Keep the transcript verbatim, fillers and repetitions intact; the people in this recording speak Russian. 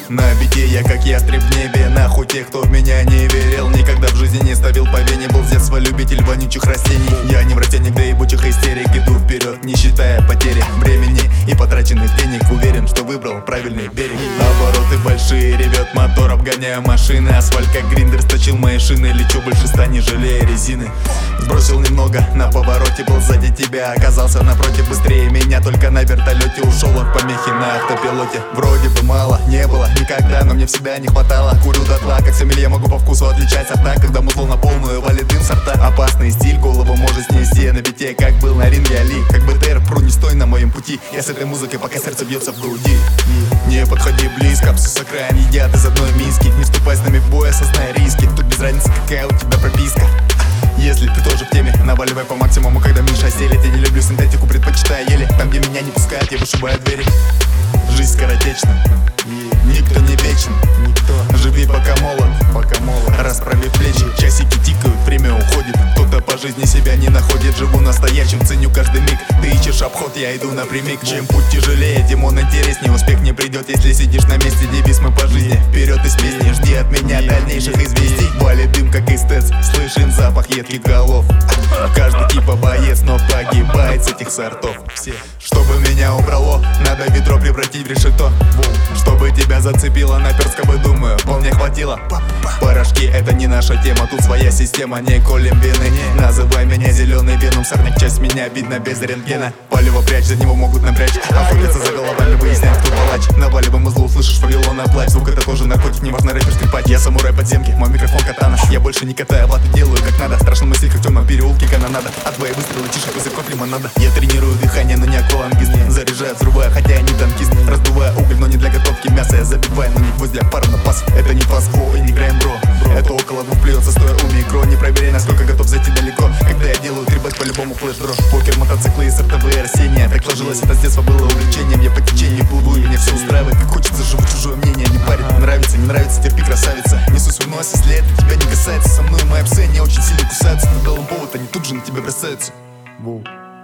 На бите я как ястреб в небе, нахуй тех, кто в меня не верил. Никогда в жизни не ставил по вене, был с детства любитель вонючих растений. Я не вротенник до ебучих истерик, иду вперед, не считая потери времени и потраченных денег. Уверен, что выбрал правильный берег. Обороты большие, ревет мотор, обгоняю машины. Асфальт как гриндер сточил мои шины, лечу больше ста, не жалея резины. Сбросил немного на повороте, был сзади тебя, оказался напротив быстрее меня. Только на вертолете ушел от помехи на автопилоте. Вроде бы мало, не было никогда, но мне всегда не хватало. Курю дотла, как сомелье, могу по вкусу отличать сорта. Когда музло на полную, валит дым сорта. Опасный стиль, голову может снести. На бите, как был на ринге Али, как БТР, пру, не стой на моем пути. Я с этой музыкой, пока сердце бьется в груди. Не подходи близко, псы с окраин едят из одной миски. Не вступай с нами в бой, осознай риски. Тут без разницы, какая у тебя прописка. Если ты тоже в теме, наваливай по максимуму, когда Миша селит. Я не люблю синтетику, предпочитаю ели. Там, где меня не пускают, я вышибаю двери. Жизнь скоротечна, никто не вечен. Живи пока молод, пока молод. Расправив плечи, часики тикают, время уходит. Кто-то по жизни себя не находит. Живу настоящим, ценю каждый миг. Ты ищешь обход, я иду напрямик. Чем путь тяжелее, тем он интереснее. Успех не придет, если сидишь на месте. Девиз мы по жизни, вперед из песни. Жди от меня дальнейших известий. Валит дым, как из ТЭЦ, слышен запах едких голов. Каждый типа боец, но погибает с этих сортов. Все, чтобы меня убрало, надо ведро превратить в решето. Чтобы тебя зацепило, наперстково думаю, вполне хватило. Порошки это не наша тема, тут своя система, не колем вины. Называй меня зеленый веном, сорняк часть меня видно без рентгена. Палево прячь, за него могут напрячь. Охотятся за головами, выясняют, кто палач. Наваливаем узло, услышишь Вавилона плач. Звук это тоже наркотик, не важно рэпер скрипать. Я самурай подземки, мой микрофон катана. Я больше не катаю вату, делаю как надо. Страшно мысли, как в темном переулке канонада. А твои выстрелы тише, языков лимонада. Я тренирую дыхание, но не аквалангист. Заряжаю, взрываю, хотя я не танкист. Раздуваю уголь, но не для готовки мяса. Я забиваю, но не гвоздь для пары на пас. Это не фастфо и не грайм, бро. Это около двух плюется, стоя у микро. Не проверяй, насколько готов зайти далеко. Когда я делаю три бэт, по-любому флеш-дро. Покер, мотоциклы и сортовые растения. Так сложилось, это с детства было увлечением. Я по течению плыву, и меня все устраивает. Как хочется, живу чужое мнение, не парит. Нравится, не нравится, терпи, красавица. Несу свой нос, если это тебя не касается. Со мной мои псы, они очень сильно кусаются. Ты дал им повод, они тут же на тебя бросаются. Воу.